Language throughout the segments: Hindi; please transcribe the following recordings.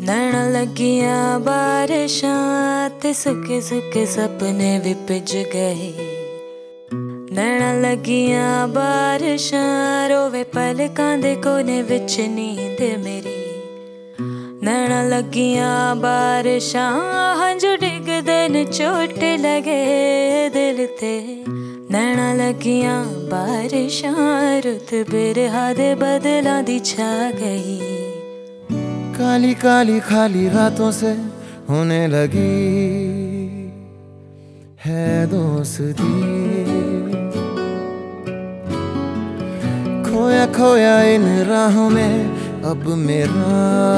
नैना लगियां बारिशां ते सुके सुके सपने भी भिज गए। नैना लगियां बारिशां रोवे पलकां दे कोने विच नींद मेरी। नैना लगियां बारिशां हंझू डिगदे न चोट लगे दिल ते। नैना लगियां बारिशां रुत बिरहा दे बदलां दी छा गई। काली काली खाली रातों से होने लगी है दोस्ती। खोया खोया इन राहों में अब मेरा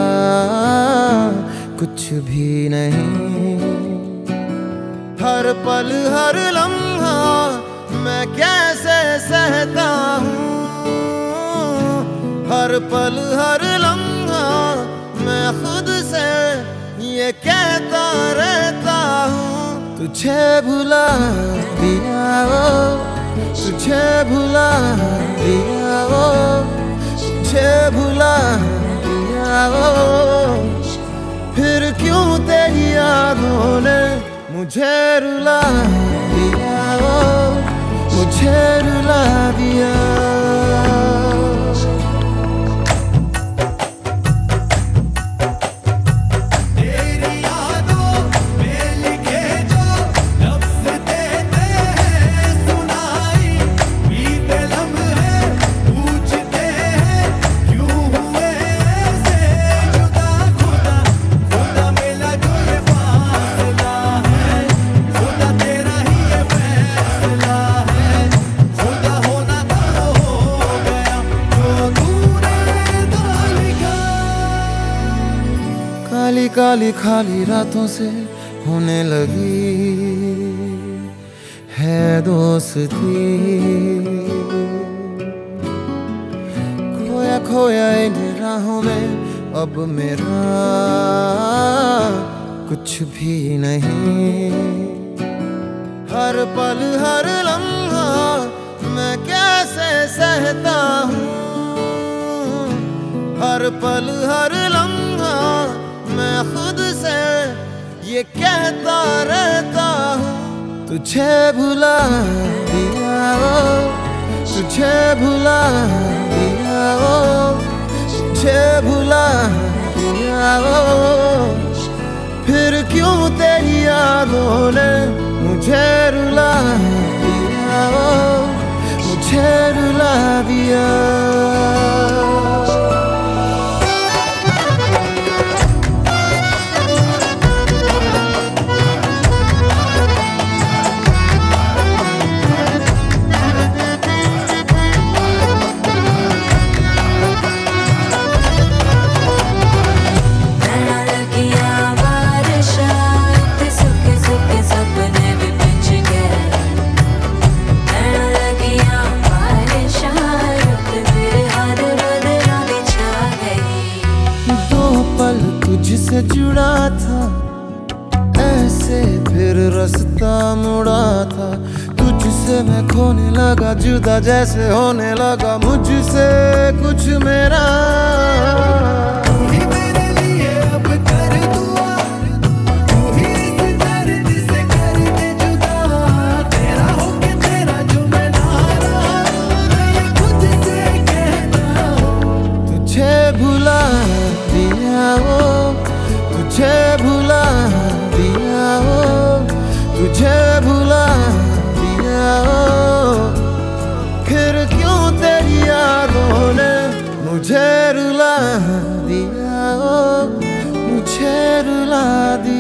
कुछ भी नहीं। हर पल हर लम्हा मैं कैसे सहता हूँ। हर पल हर लम्हा मैं खुद से ये कहता रहता हूँ। तुझे भुला दिया वो, तुझे भुला दिया वो, तुझे भुला दिया वो। फिर क्यों तेरी यादों ने मुझे रुला दिया वो, मुझे रुला दिया। काली काली खाली रातों से होने लगी है दोस्ती। खोया खोया इन राहों में अब मेरा कुछ भी नहीं। हर पल हर लम्हा मैं कैसे सहता हूँ। हर पल हर लम्हा मैं खुद से ये कहता रहता हूँ। तुझे भुला दिया वो, तुझे भुला दिया वो, तुझे भुला दिया वो। फिर क्यों तेरी यादों ने मुझे रुला दिया वो, मुझे रुला दिया। तुझसे जुड़ा था ऐसे फिर रास्ता मुड़ा था। तुझसे मैं खोने लगा जुदा जैसे होने लगा मुझसे कुछ मेरा। तुझे भुला दिया वो, तुझे भुला दिया वो। फिर क्यों तेरी यादों ने मुझे रुला दिया वो, मुझे रुला दिया।